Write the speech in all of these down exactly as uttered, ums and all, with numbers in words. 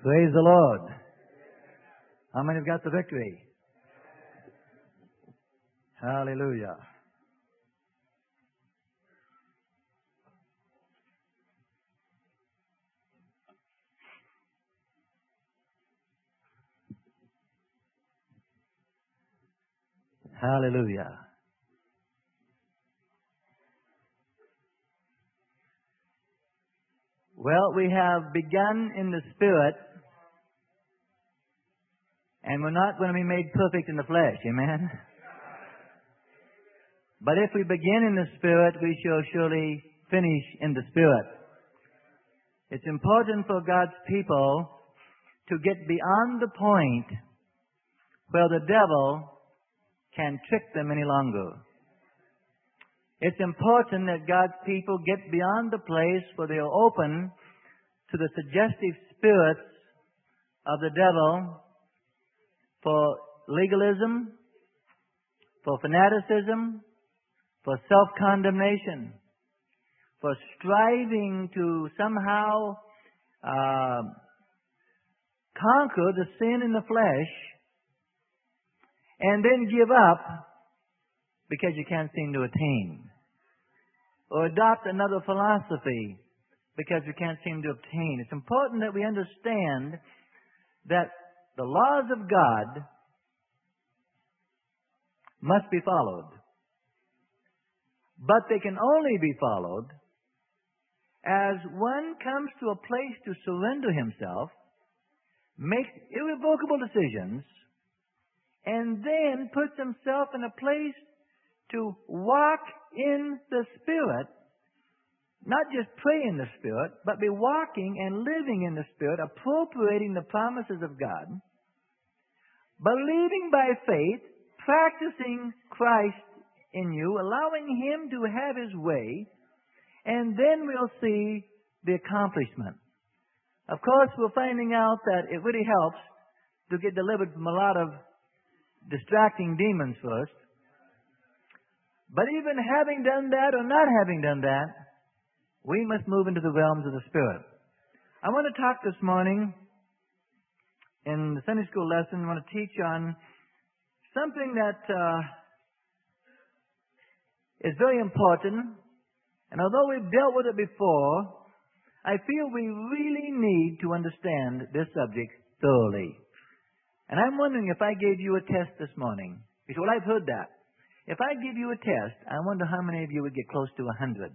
Praise the Lord. How many have got the victory? Hallelujah. Hallelujah. Well, we have begun in the Spirit, and we're not going to be made perfect in the flesh. Amen? But if we begin in the Spirit, we shall surely finish in the Spirit. It's important for God's people to get beyond the point where the devil can trick them any longer. It's important that God's people get beyond the place where they are open to the suggestive spirits of the devil for legalism, for fanaticism, for self-condemnation, for striving to somehow uh, conquer the sin in the flesh and then give up because you can't seem to attain. Or adopt another philosophy because you can't seem to obtain. It's important that we understand that the laws of God must be followed. But they can only be followed as one comes to a place to surrender himself, makes irrevocable decisions, and then puts himself in a place to walk in the Spirit, not just pray in the Spirit, but be walking and living in the Spirit, appropriating the promises of God, believing by faith, practicing Christ in you, allowing Him to have His way, and then we'll see the accomplishment. Of course, we're finding out that it really helps to get delivered from a lot of distracting demons first. But even having done that or not having done that, we must move into the realms of the Spirit. I want to talk this morning in the Sunday school lesson. I want to teach on something that uh, is very important. And although we've dealt with it before, I feel we really need to understand this subject thoroughly. And I'm wondering if I gave you a test this morning. You say, well, I've heard that. If I give you a test, I wonder how many of you would get close to a hundred.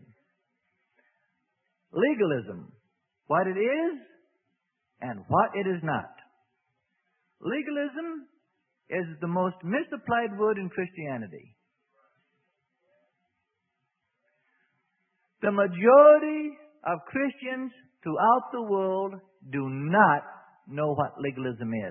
Legalism. What it is and what it is not. Legalism is the most misapplied word in Christianity. The majority of Christians throughout the world do not know what legalism is.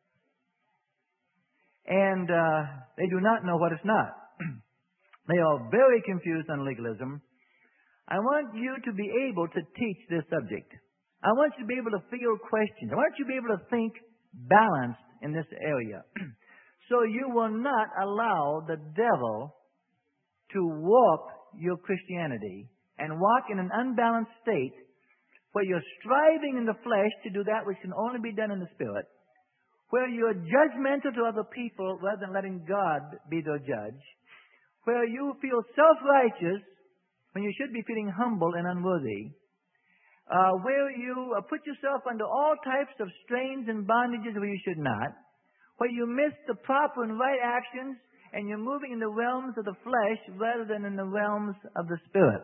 And uh, they do not know what it's not. They are very confused on legalism. I want you to be able to teach this subject. I want you to be able to field questions. I want you to be able to think balanced in this area. So you will not allow the devil to warp your Christianity and walk in an unbalanced state where you're striving in the flesh to do that which can only be done in the Spirit, where you're judgmental to other people rather than letting God be their judge, where you feel self-righteous when you should be feeling humble and unworthy, uh, where you uh, put yourself under all types of strains and bondages where you should not, where you miss the proper and right actions, and you're moving in the realms of the flesh rather than in the realms of the Spirit.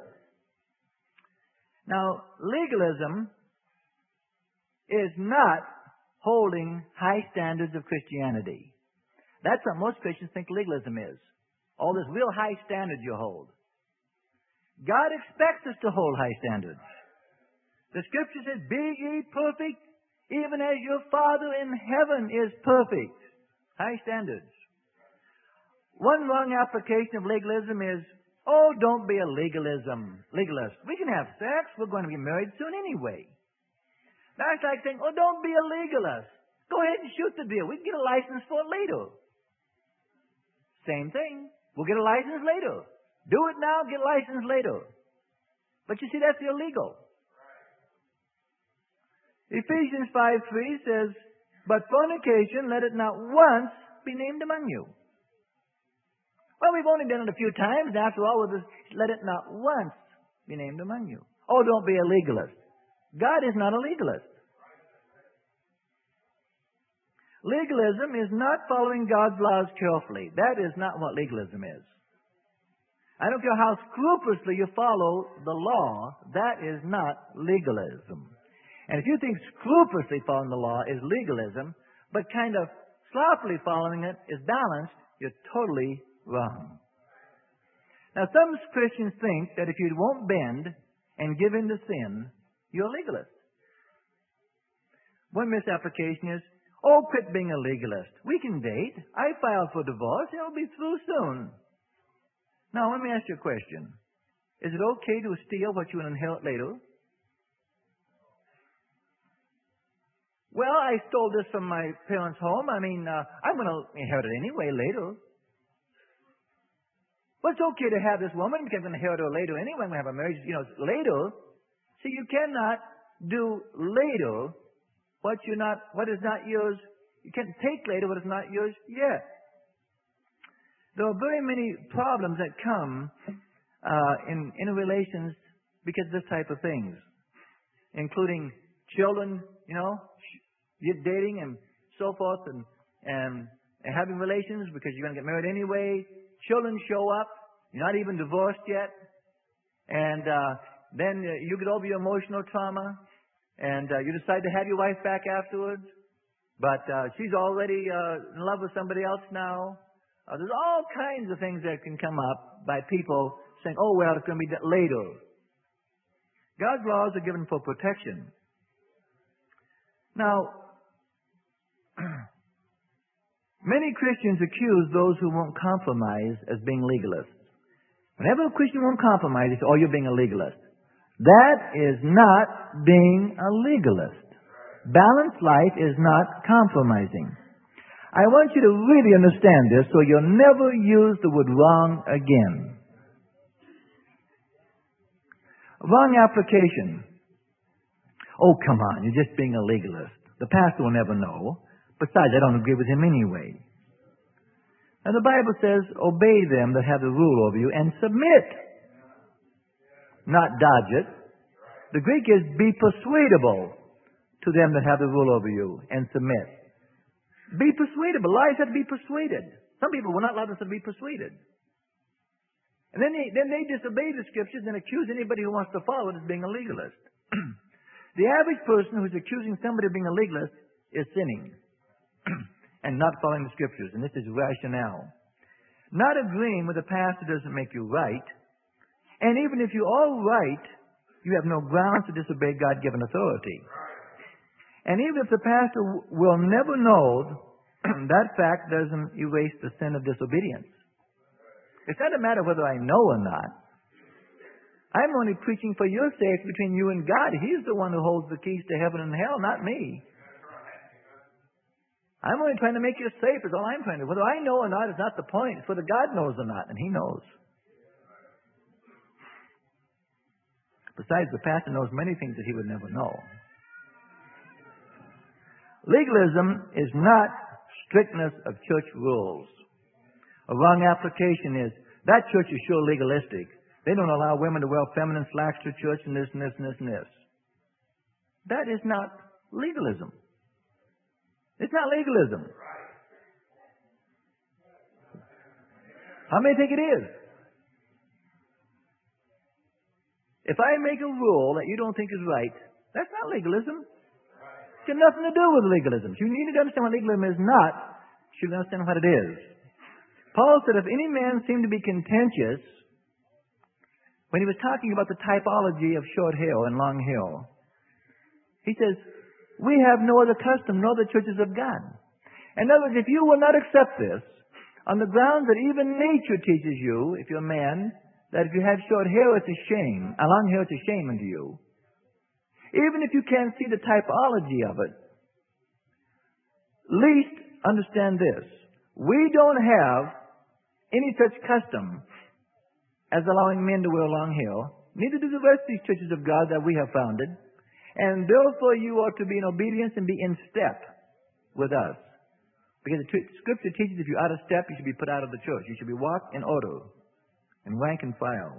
Now, legalism is not holding high standards of Christianity. That's what most Christians think legalism is. All this real high standards you hold. God expects us to hold high standards. The Scripture says, be ye perfect, even as your Father in heaven is perfect. High standards. One wrong application of legalism is, oh, don't be a legalism, legalist. We can have sex. We're going to be married soon anyway. That's like saying, oh, don't be a legalist. Go ahead and shoot the deal. We can get a license for it later. Same thing. We'll get a license later. Do it now, get a license later. But you see, that's illegal. Ephesians five three says, but fornication, let it not once be named among you. Well, we've only done it a few times. After all, we'll just let it not once be named among you. Oh, don't be a legalist. God is not a legalist. Legalism is not following God's laws carefully. That is not what legalism is. I don't care how scrupulously you follow the law, that is not legalism. And if you think scrupulously following the law is legalism, but kind of sloppily following it is balanced, you're totally wrong. Now, some Christians think that if you won't bend and give in to sin, you're a legalist. One misapplication is, oh, quit being a legalist. We can date. I filed for divorce. It'll be through soon. Now, let me ask you a question. Is it okay to steal what you will inherit later? Well, I stole this from my parents' home. I mean, uh, I'm going to inherit it anyway later. Well, it's okay to have this woman because I'm going to inherit her later anyway. I'm going to have a marriage, you know, later. See, you cannot do later what you're not, what is not yours. You can't take later what is not yours yet. There are very many problems that come uh, in interrelations because of this type of things, including children, you know, you're dating and so forth, and, and, and having relations because you're going to get married anyway. Children show up. You're not even divorced yet. And uh, then uh, you get over your emotional trauma, and uh, you decide to have your wife back afterwards. But uh, she's already uh, in love with somebody else now. Uh, there's all kinds of things that can come up by people saying, oh, well, it's going to be later. God's laws are given for protection. Now, many Christians accuse those who won't compromise as being legalists. Whenever a Christian won't compromise, they say, oh, you're being a legalist. That is not being a legalist. Balanced life is not compromising. I want you to really understand this so you'll never use the word wrong again. Wrong application. Oh, come on, you're just being a legalist. The pastor will never know. Besides, I don't agree with him anyway. Now, the Bible says, obey them that have the rule over you and submit. Not dodge it. The Greek is be persuadable to them that have the rule over you and submit. Be persuadable. Lies have to be persuaded. Some people will not allow themselves to be persuaded. And then they, then they disobey the Scriptures and accuse anybody who wants to follow it as being a legalist. The average person who's accusing somebody of being a legalist is sinning and not following the Scriptures. And this is rationale. Not agreeing with a pastor doesn't make you right. And even if you're all right, you have no grounds to disobey God-given authority. And even if the pastor w- will never know, that fact doesn't erase the sin of disobedience. It's not a matter whether I know or not. I'm only preaching for your sake between you and God. He's the one who holds the keys to heaven and hell, not me. I'm only trying to make you safe is all I'm trying to do. Whether I know or not is not the point. It's whether God knows or not, and He knows. Besides, the pastor knows many things that he would never know. Legalism is not strictness of church rules. A wrong application is, that church is sure legalistic. They don't allow women to wear feminine slacks to church and this and this and this and this. That is not legalism. It's not legalism. How many think it is? If I make a rule that you don't think is right, that's not legalism. It's got nothing to do with legalism. You need to understand what legalism is not. You should understand what it is. Paul said, if any man seem to be contentious, when he was talking about the typology of short hair and long hair, he says, we have no other custom, nor the churches of God. In other words, if you will not accept this, on the grounds that even nature teaches you, if you're a man, that if you have short hair, it's a shame. A long hair, it's a shame unto you. Even if you can't see the typology of it, least understand this. We don't have any such custom as allowing men to wear long hair. Neither do the rest of these churches of God that we have founded. And therefore you ought to be in obedience and be in step with us. Because the t- Scripture teaches if you're out of step, you should be put out of the church. You should be walked in order, in rank and file.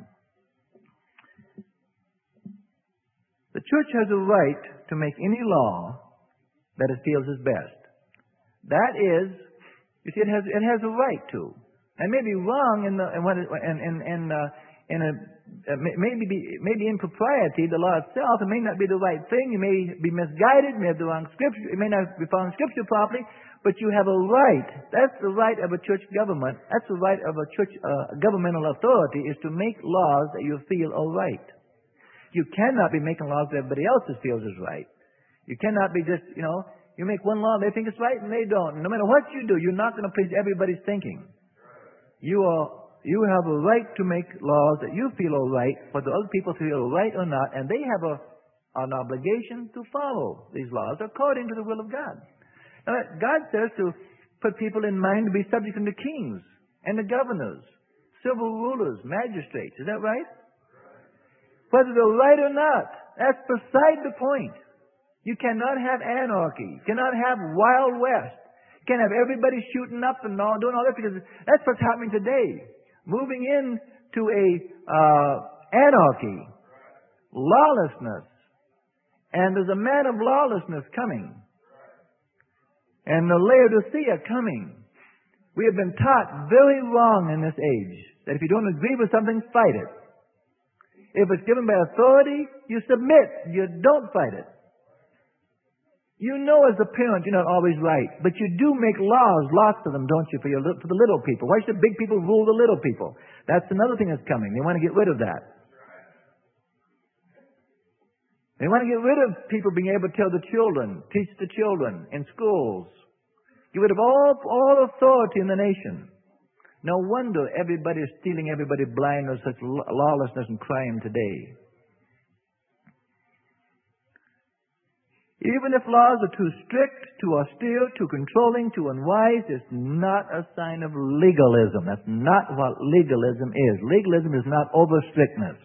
The church has a right to make any law that it feels is best. That is, you see, it has it has a right to. It may be wrong in the in what it, in in in, uh, in a uh, maybe be maybe impropriety. The law itself, it may not be the right thing. You may be misguided. You may have the wrong scripture. It may not be following scripture properly. But you have a right. That's the right of a church government. That's the right of a church uh, governmental authority, is to make laws that you feel are right. You cannot be making laws that everybody else feels is right. You cannot be just, you know, you make one law, they think it's right, and they don't. No matter what you do, you're not going to please everybody's thinking. You are, you have a right to make laws that you feel are right, whether other people feel right or not, and they have a, an obligation to follow these laws according to the will of God. Now, God says to put people in mind to be subject unto kings and the governors, civil rulers, magistrates. Is that right? Whether they're right or not, that's beside the point. You cannot have anarchy. You cannot have Wild West. You can't have everybody shooting up and all, doing all that, because that's what's happening today. Moving into a uh, anarchy, lawlessness, and there's a man of lawlessness coming. And the Laodicea coming. We have been taught very wrong in this age that if you don't agree with something, fight it. If it's given by authority, you submit. You don't fight it. You know as a parent you're not always right, but you do make laws, lots of them, don't you, for, your, for the little people. Why should big people rule the little people? That's another thing that's coming. They want to get rid of that. They want to get rid of people being able to tell the children, teach the children in schools. Get rid of all, all authority in the nation. No wonder everybody is stealing everybody blind with such lawlessness and crime today. Even if laws are too strict, too austere, too controlling, too unwise, it's not a sign of legalism. That's not what legalism is. Legalism is not over-strictness.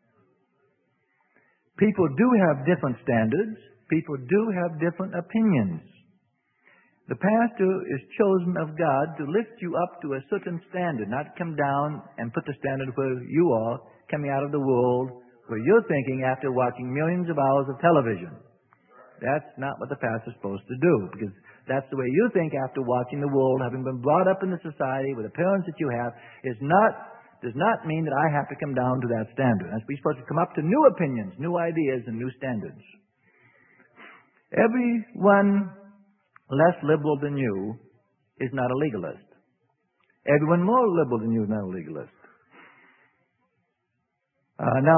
People do have different standards. People do have different opinions. The pastor is chosen of God to lift you up to a certain standard, not come down and put the standard where you are, coming out of the world, where you're thinking after watching millions of hours of television. That's not what the pastor's supposed to do, because that's the way you think after watching the world, having been brought up in the society with the parents that you have, is not does not mean that I have to come down to that standard. We're supposed to come up to new opinions, new ideas, and new standards. Everyone less liberal than you is not a legalist. Everyone more liberal than you is not a legalist. Uh, now,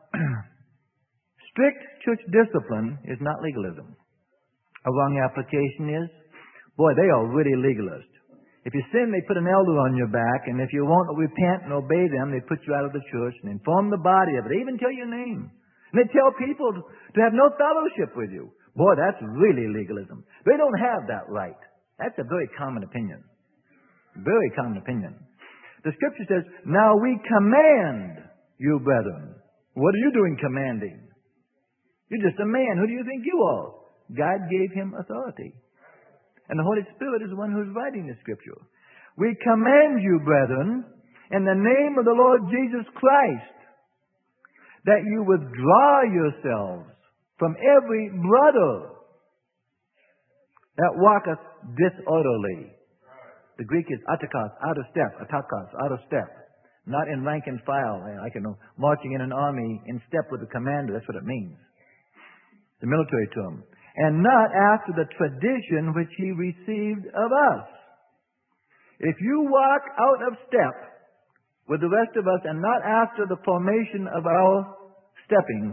strict church discipline is not legalism. A wrong application is, boy, they are really legalist. If you sin, they put an elder on your back, and if you won't repent and obey them, they put you out of the church and inform the body of it. They even tell your name. And they tell people to have no fellowship with you. Boy, that's really legalism. They don't have that right. That's a very common opinion. Very common opinion. The Scripture says, now we command you, brethren. What are you doing commanding? You're just a man. Who do you think you are? God gave him authority. And the Holy Spirit is the one who's writing the Scripture. We command you, brethren, in the name of the Lord Jesus Christ, that you withdraw yourselves from every brother that walketh disorderly. The Greek is atakos, out of step, atakos, out of step. Not in rank and file, like you know, marching in an army in step with the commander. That's what it means. The military term. And not after the tradition which he received of us. If you walk out of step with the rest of us and not after the formation of our stepping,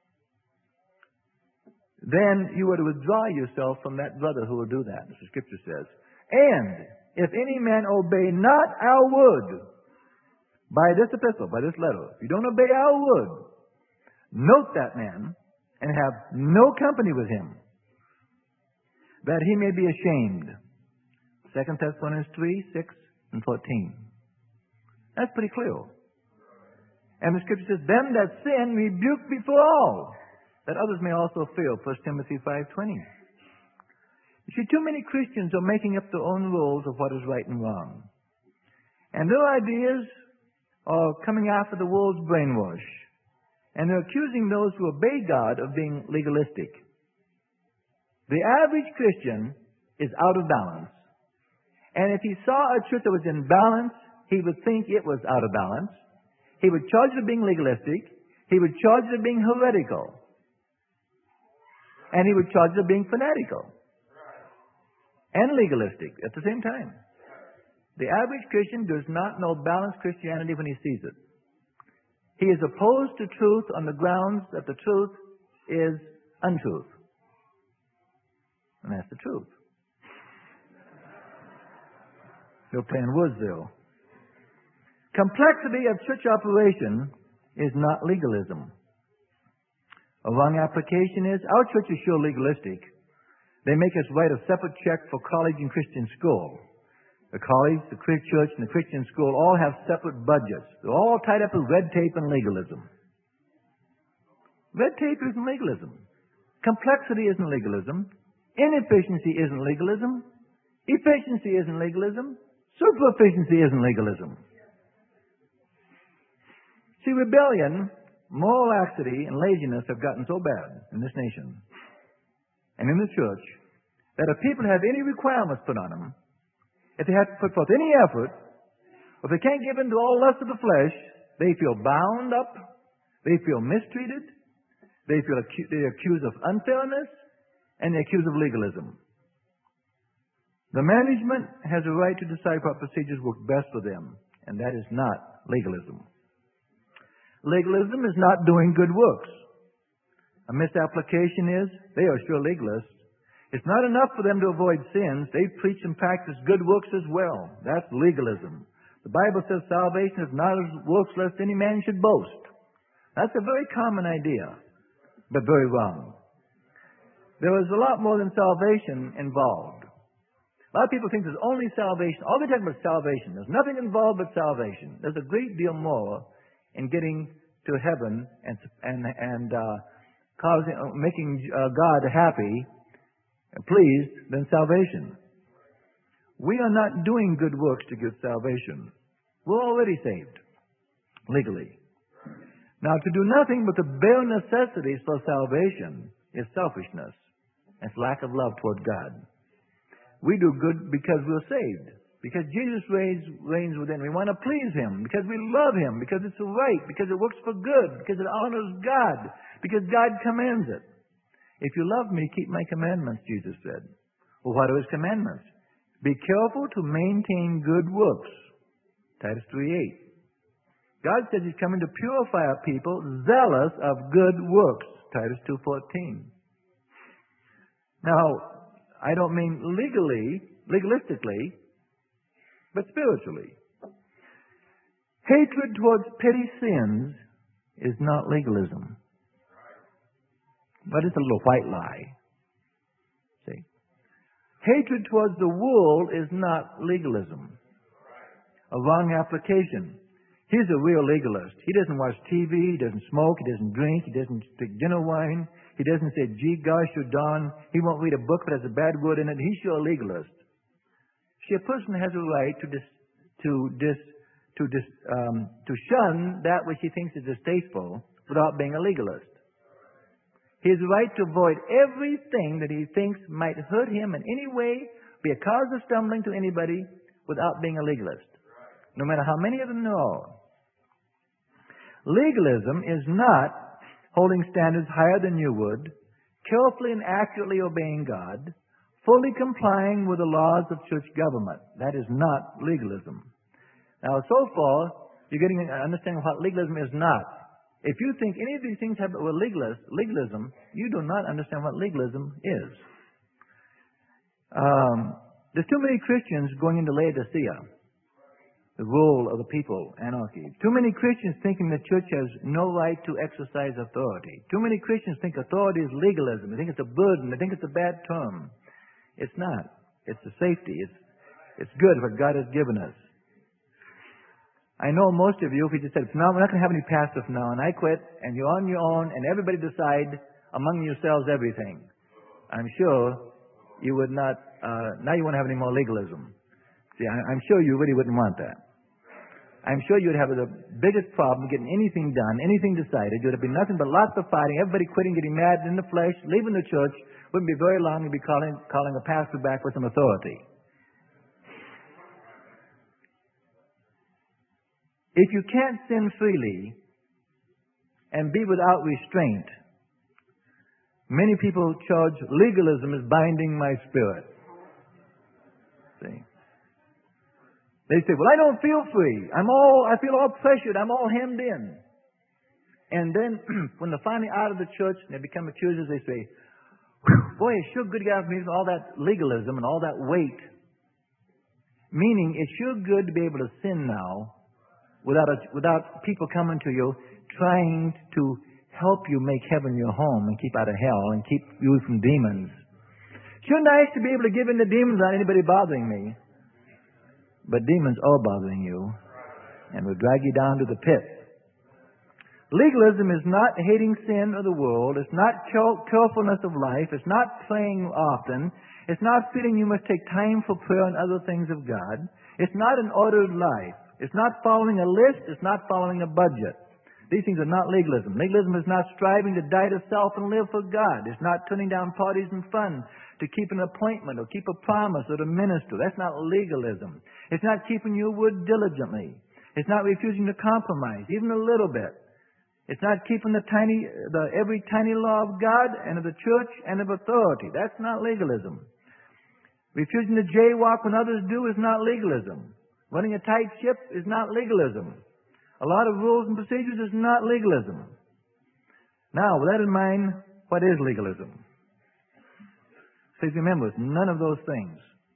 then you are to withdraw yourself from that brother who will do that, as the Scripture says. And if any man obey not our word, by this epistle, by this letter, if you don't obey our word, note that man and have no company with him, that he may be ashamed. Second Thessalonians three, six, and fourteen. That's pretty clear. And the Scripture says, them that sin rebuke before all. that others may also fear. First Timothy five twenty. You see, too many Christians are making up their own rules of what is right and wrong. And their ideas are coming after the world's brainwash. And they're accusing those who obey God of being legalistic. The average Christian is out of balance. And if he saw a church that was in balance, he would think it was out of balance. He would charge it of being legalistic. He would charge it of being heretical. And he would charge it of being fanatical. And legalistic at the same time. The average Christian does not know balanced Christianity when he sees it. He is opposed to truth on the grounds that the truth is untruth. And that's the truth. You're playing words there. Complexity of church operation is not legalism. A wrong application is, our church is sure legalistic. They make us write a separate check for college and Christian school. The college, the Christian church, and the Christian school all have separate budgets. They're all tied up with red tape and legalism. Red tape isn't legalism. Complexity isn't legalism. Inefficiency isn't legalism. Efficiency isn't legalism. Super-efficiency isn't legalism. See, rebellion, moral laxity, and laziness have gotten so bad in this nation and in the church that if people have any requirements put on them, if they have to put forth any effort, if they can't give in to all lust of the flesh, they feel bound up, they feel mistreated, they feel acu- they're accused of unfairness, and they're accused of legalism. The management has a right to decide what procedures work best for them, and that is not legalism. Legalism is not doing good works. A misapplication is, they are sure legalists. It's not enough for them to avoid sins. They preach and practice good works as well. That's legalism. The Bible says salvation is not as works lest any man should boast. That's a very common idea, but very wrong. There is a lot more than salvation involved. A lot of people think there's only salvation. All they're talking about is salvation. There's nothing involved but salvation. There's a great deal more in getting to heaven and and and uh, causing, uh, making uh, God happy, pleased, than salvation. We are not doing good works to get salvation. We're already saved, legally. Now, to do nothing but the bare necessities for salvation is selfishness. It's lack of love toward God. We do good because we're saved. Because Jesus reigns, reigns within. We want to please Him. Because we love Him. Because it's right. Because it works for good. Because it honors God. Because God commands it. If you love me, keep my commandments, Jesus said. Well, what are His commandments? Be careful to maintain good works. Titus three eight. God says He's coming to purify a people zealous of good works. Titus two fourteen. Now, I don't mean legally, legalistically, but spiritually. Hatred towards petty sins is not legalism. But it's a little white lie. See? Hatred towards the world is not legalism. A wrong application. He's a real legalist. He doesn't watch T V, he doesn't smoke, he doesn't drink, he doesn't drink dinner wine, he doesn't say, gee, gosh, you're darn. He won't read a book that has a bad word in it. He's sure a legalist. See, a person has a right to dis, to dis, to dis, um, to shun that which he thinks is distasteful without being a legalist. He has a right to avoid everything that he thinks might hurt him in any way, be a cause of stumbling to anybody, without being a legalist. No matter how many of them there are. Legalism is not holding standards higher than you would, carefully and accurately obeying God, fully complying with the laws of church government. That is not legalism. Now, so far, you're getting an understanding of what legalism is not. If you think any of these things have were legalist, legalism, you do not understand what legalism is. Um, there's too many Christians going into Laodicea, the rule of the people, anarchy. Too many Christians thinking the church has no right to exercise authority. Too many Christians think authority is legalism. They think it's a burden. They think it's a bad term. It's not. It's a safety. It's, it's good what God has given us. I know most of you, if you just said, no, we're not going to have any pastor from now on, I quit, and you're on your own, and everybody decide among yourselves everything, I'm sure you would not, uh, now you won't have any more legalism. See, I, I'm sure you really wouldn't want that. I'm sure you'd have the biggest problem getting anything done, anything decided. You'd be nothing but lots of fighting, everybody quitting, getting mad in the flesh, leaving the church. Wouldn't be very long, you'd be calling, calling a pastor back with some authority. If you can't sin freely and be without restraint, many people charge legalism as binding my spirit. See? They say, well, I don't feel free. I'm all, I feel all pressured. I'm all hemmed in. And then when they're finally out of the church and they become accusers, they say, boy, it's sure good to get out of me with all that legalism and all that weight. Meaning, it's sure good to be able to sin now without a, without people coming to you trying to help you make heaven your home and keep out of hell and keep you from demons. Sure nice to be able to give in to demons without anybody bothering me. But demons are bothering you and will drag you down to the pit. Legalism is not hating sin or the world. It's not carefulness of life. It's not praying often. It's not feeling you must take time for prayer and other things of God. It's not an ordered life. It's not following a list. It's not following a budget. These things are not legalism. Legalism is not striving to die to self and live for God. It's not turning down parties and fun to keep an appointment or keep a promise or to minister. That's not legalism. It's not keeping your word diligently. It's not refusing to compromise, even a little bit. It's not keeping the tiny, the every tiny law of God and of the church and of authority. That's not legalism. Refusing to jaywalk when others do is not legalism. Running a tight ship is not legalism. A lot of rules and procedures is not legalism. Now, with that in mind, what is legalism? Please remember, it's none of those things.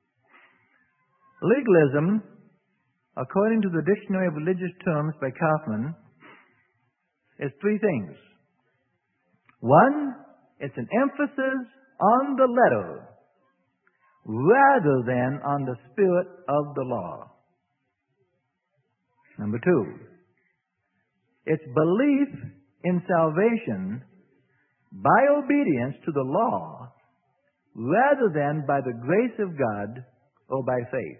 Legalism, according to the Dictionary of Religious Terms by Kaufman, is three things. One, it's an emphasis on the letter rather than on the spirit of the law. Number two, it's belief in salvation by obedience to the law rather than by the grace of God or by faith.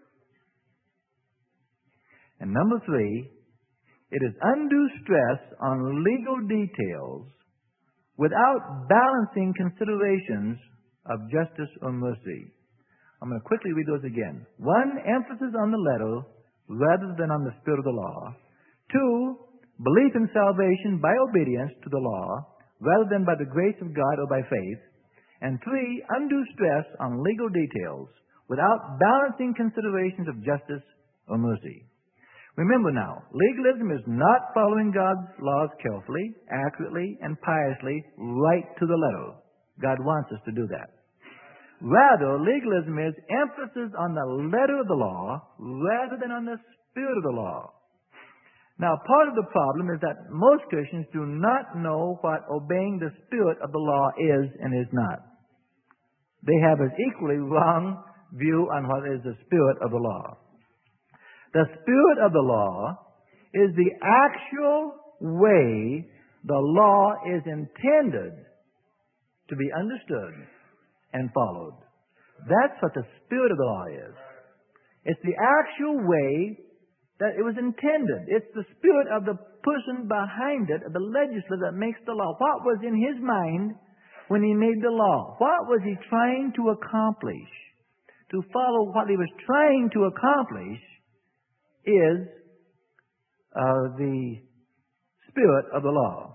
And number three, it is undue stress on legal details without balancing considerations of justice or mercy. I'm going to quickly read those again. One, emphasis on the letter rather than on the spirit of the law. Two, belief in salvation by obedience to the law rather than by the grace of God or by faith. And three, undue stress on legal details without balancing considerations of justice or mercy. Remember now, legalism is not following God's laws carefully, accurately, and piously right to the letter. God wants us to do that. Rather, legalism is emphasis on the letter of the law rather than on the spirit of the law. Now, part of the problem is that most Christians do not know what obeying the spirit of the law is and is not. They have an equally wrong view on what is the spirit of the law. The spirit of the law is the actual way the law is intended to be understood and followed. That's what the spirit of the law is. It's the actual way that it was intended. It's the spirit of the person behind it, of the legislator that makes the law. What was in his mind when he made the law? What was he trying to accomplish? To follow what he was trying to accomplish is uh, the spirit of the law.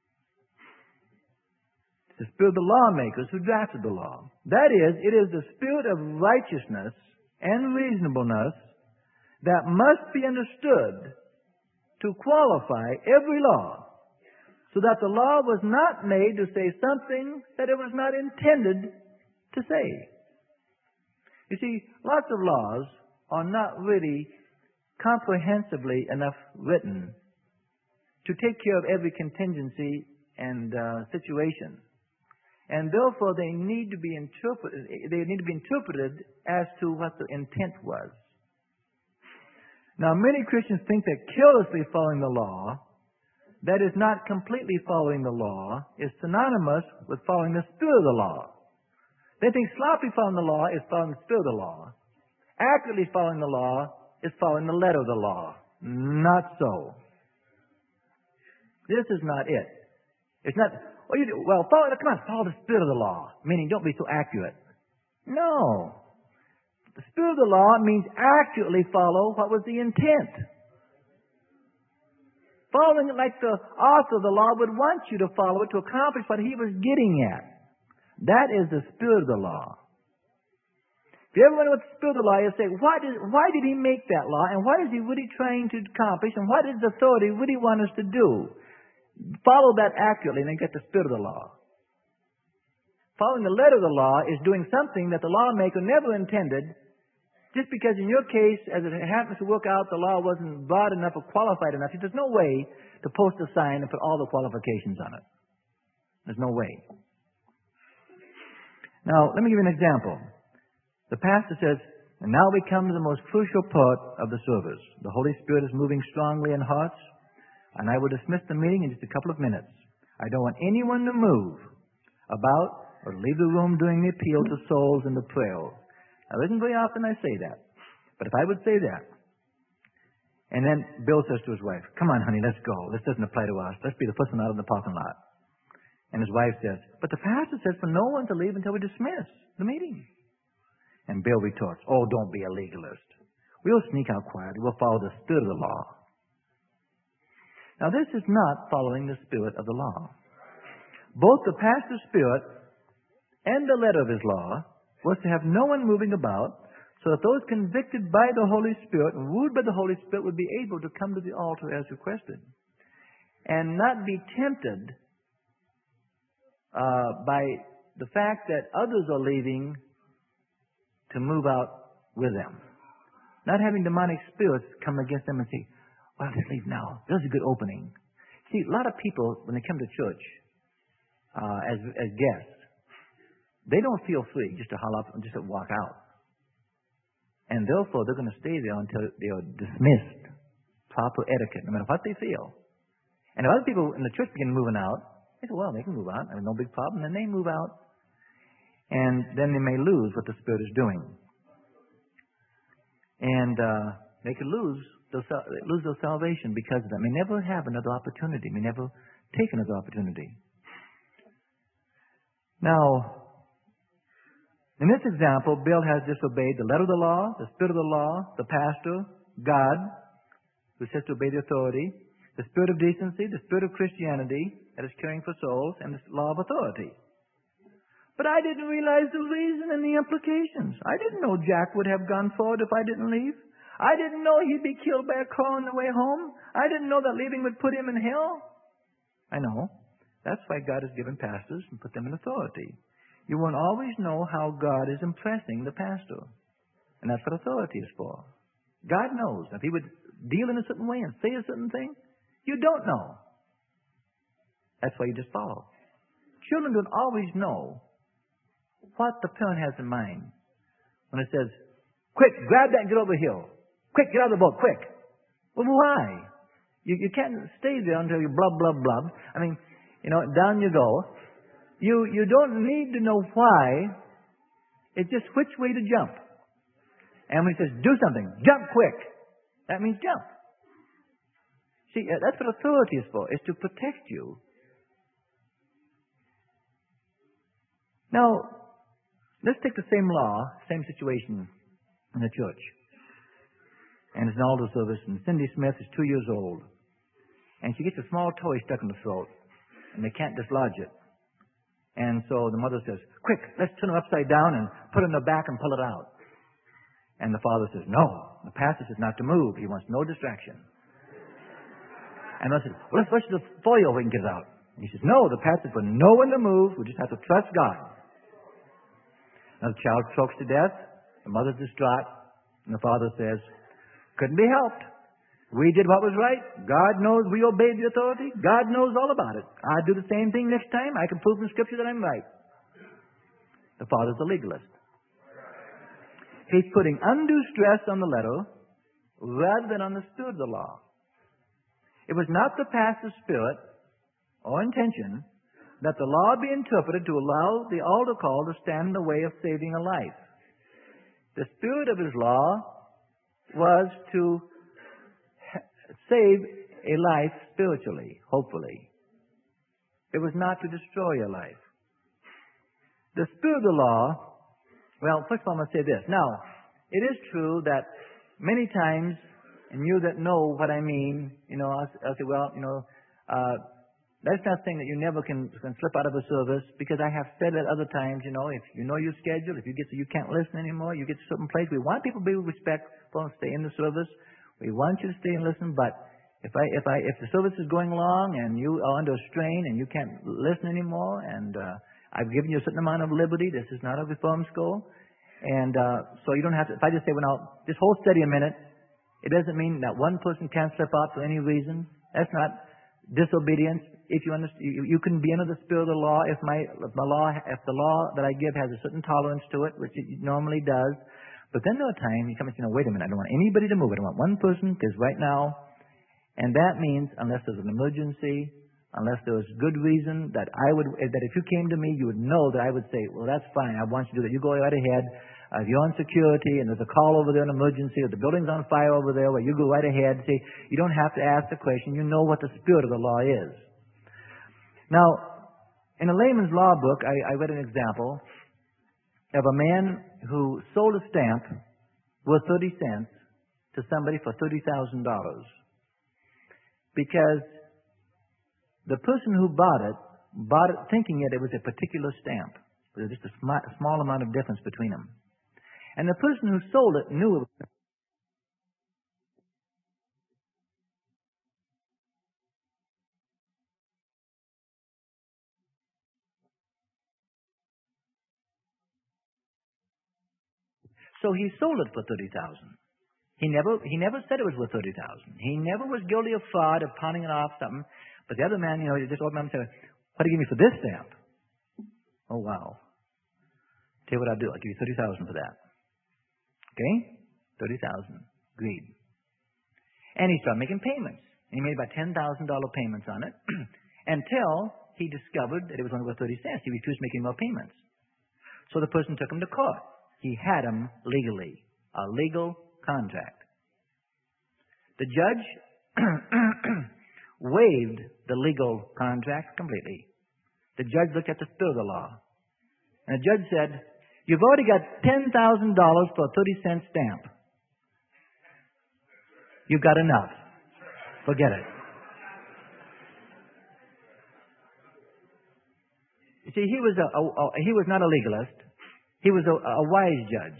The spirit of the lawmakers who drafted the law. That is, it is the spirit of righteousness and reasonableness that must be understood to qualify every law, so that the law was not made to say something that it was not intended to say. You see, lots of laws are not really comprehensively enough written to take care of every contingency and uh, situation. And therefore they need to be interpreted they need to be interpreted as to what the intent was. Now, many Christians think that carelessly following the law that is not completely following the law is synonymous with following the spirit of the law. They think sloppy following the law is following the spirit of the law. Accurately following the law is following the letter of the law. Not so. This is not it. It's not, well, you do, well follow, come on, follow the spirit of the law, meaning don't be so accurate. No. The spirit of the law means accurately follow what was the intent. Following it like the author of the law would want you to follow it to accomplish what he was getting at. That is the spirit of the law. If you ever wonder what the spirit of the law is, say, why did, why did he make that law? And what is he really trying to accomplish? And what is the authority really want us to do? Follow that accurately and then get the spirit of the law. Following the letter of the law is doing something that the lawmaker never intended, just because in your case, as it happens to work out, the law wasn't broad enough or qualified enough. There's no way to post a sign and put all the qualifications on it. There's no way. Now, let me give you an example. The pastor says, and now we come to the most crucial part of the service. The Holy Spirit is moving strongly in hearts, and I will dismiss the meeting in just a couple of minutes. I don't want anyone to move about or leave the room during the appeal to souls and the prayer. Now, it isn't very often I say that, but if I would say that, and then Bill says to his wife, come on, honey, let's go. This doesn't apply to us. Let's be the first one out in the parking lot. And his wife says, but the pastor says for no one to leave until we dismiss the meeting. And Bill retorts, oh, don't be a legalist. We'll sneak out quietly. We'll follow the spirit of the law. Now, this is not following the spirit of the law. Both the pastor's spirit and the letter of his law was to have no one moving about, so that those convicted by the Holy Spirit and wooed by the Holy Spirit would be able to come to the altar as requested, and not be tempted uh, by the fact that others are leaving to move out with them. Not having demonic spirits come against them and say, well, let's leave now. There's a good opening. See, a lot of people, when they come to church uh, as, as guests, they don't feel free just to holler up and just to walk out. And therefore, they're going to stay there until they are dismissed. Proper etiquette, no matter what they feel. And if other people in the church begin moving out, they say, well, they can move out. I mean, no big problem. Then they move out. And then they may lose what the Spirit is doing. And uh, they could lose their, lose their salvation because of that. May never have another opportunity. May never take another opportunity. Now, in this example, Bill has disobeyed the letter of the law, the spirit of the law, the pastor, God, who says to obey the authority, the spirit of decency, the spirit of Christianity that is caring for souls, and the law of authority. But I didn't realize the reason and the implications. I didn't know Jack would have gone forward if I didn't leave. I didn't know he'd be killed by a car on the way home. I didn't know that leaving would put him in hell. I know. That's why God has given pastors and put them in authority. You won't always know how God is impressing the pastor. And that's what authority is for. God knows. If he would deal in a certain way and say a certain thing, you don't know. That's why you just follow. Children don't always know what the parent has in mind when it says, quick, grab that and get over here. Quick, get out of the boat, quick. Well, why? You, you can't stay there until you blub, blub, blub. I mean, you know, down you go. You, you don't need to know why. It's just which way to jump. And when he says, do something, jump quick. That means jump. See, that's what authority is for, is to protect you. Now, let's take the same law, same situation in the church. And it's an altar service, and Cindy Smith is two years old. And she gets a small toy stuck in the throat, and they can't dislodge it. And so the mother says, quick, let's turn her upside down and put her in the back and pull it out. And the father says, no, the pastor says not to move. He wants no distraction. And I said, well, let's push the foil we can get it out. And he says, no, the pastor says for no one to move. We just have to trust God. Now the child chokes to death. The mother's distraught. And the father says, couldn't be helped. We did what was right. God knows we obeyed the authority. God knows all about it. I'd do the same thing next time. I can prove from Scripture that I'm right. The father's a legalist. He's putting undue stress on the letter rather than on the spirit of the law. It was not the pastor's spirit or intention that the law be interpreted to allow the altar call to stand in the way of saving a life. The spirit of his law was to save a life spiritually, hopefully. It was not to destroy your life. The spirit of the law, well, first of all, I'm going to say this. Now, it is true that many times, and you that know what I mean, you know, I'll, I'll say, well, you know, uh, that's not saying that you never can, can slip out of a service, because I have said it other times, you know, if you know your schedule, if you get to, you can't listen anymore, you get to a certain place. We want people to be respectful and stay in the service. We want you to stay and listen, but if I, if I, if the service is going along and you are under a strain and you can't listen anymore, and uh, I've given you a certain amount of liberty, this is not a reform school, and uh, so you don't have to. If I just say, well, now just hold steady a minute, it doesn't mean that one person can't slip out for any reason. That's not disobedience. If you understand, you, you can be under the spirit of the law if my, if my law, if the law that I give has a certain tolerance to it, which it normally does. But then there are times you come and say, no, wait a minute, I don't want anybody to move. I don't want one person, because right now, and that means unless there's an emergency, unless there was good reason that I would, that if you came to me, you would know that I would say, well, that's fine. I want you to do that. You go right ahead. Uh, if you're on security and there's a call over there, an emergency, or the building's on fire over there, well, you go right ahead. See, you don't have to ask the question. You know what the spirit of the law is. Now, in a layman's law book, I, I read an example of a man who sold a stamp worth thirty cents to somebody for thirty thousand dollars. Because the person who bought it, bought it thinking that it was a particular stamp. There was just a, sm- a small amount of difference between them. And the person who sold it knew it was. So he sold it for thirty thousand dollars. He never, he never said it was worth thirty thousand dollars. He never was guilty of fraud, of pawning it off something. But the other man, you know, this old man said, what do you give me for this stamp? Oh, wow. Tell you what I'll do. I'll give you thirty thousand dollars for that. Okay? thirty thousand dollars. Agreed. And he started making payments. And he made about ten thousand dollars payments on it until he discovered that it was only worth thirty cents. He refused making more payments. So the person took him to court. He had him legally. A legal contract. The judge waived the legal contract completely. The judge looked at the spirit of the law. And the judge said, you've already got ten thousand dollars for a thirty cent stamp. You've got enough. Forget it. You see, he was a, a, a he was not a legalist. He was a, a wise judge.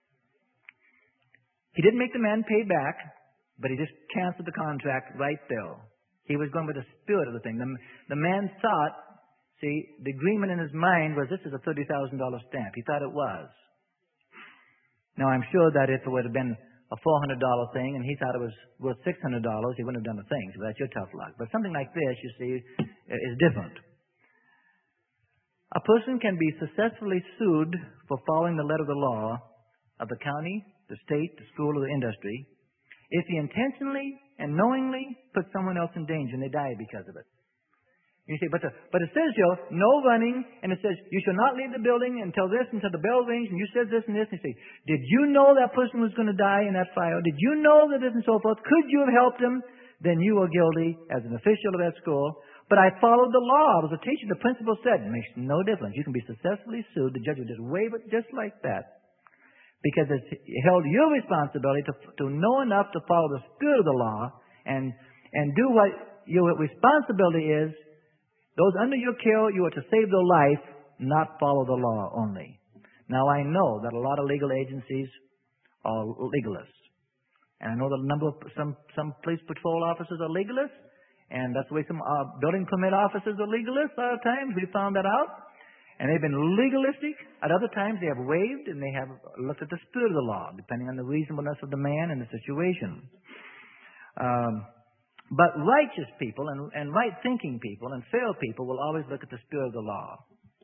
He didn't make the man pay back, but he just canceled the contract right there. He was going with the spirit of the thing. The, the man thought, see, the agreement in his mind was, this is a thirty thousand dollars stamp. He thought it was. Now, I'm sure that if it would have been a four hundred dollars thing and he thought it was worth six hundred dollars, he wouldn't have done the thing. So that's your tough luck. But something like this, you see, is different. A person can be successfully sued for following the letter of the law of the county, the state, the school, or the industry if he intentionally and knowingly puts someone else in danger and they die because of it. You say, but, the, but it says here, no running, and it says, you shall not leave the building until this, until the bell rings, and you said this and this, and you say, did you know that person was going to die in that fire? Did you know that this and so forth? Could you have helped him? Then you are guilty as an official of that school. But I followed the law. I was a teacher. The principal said, it makes no difference. You can be successfully sued. The judge will just waive it just like that. Because it's held your responsibility to, to know enough to follow the spirit of the law and, and do what your responsibility is. Those under your care, you are to save their life, not follow the law only. Now, I know that a lot of legal agencies are legalists. And I know that a number of, some, some police patrol officers are legalists. And that's the way some uh, building permit officers are legalists. A lot of times we found that out. And they've been legalistic. At other times they have waived and they have looked at the spirit of the law, depending on the reasonableness of the man and the situation. Um, but righteous people and, and right-thinking people and fair people will always look at the spirit of the law.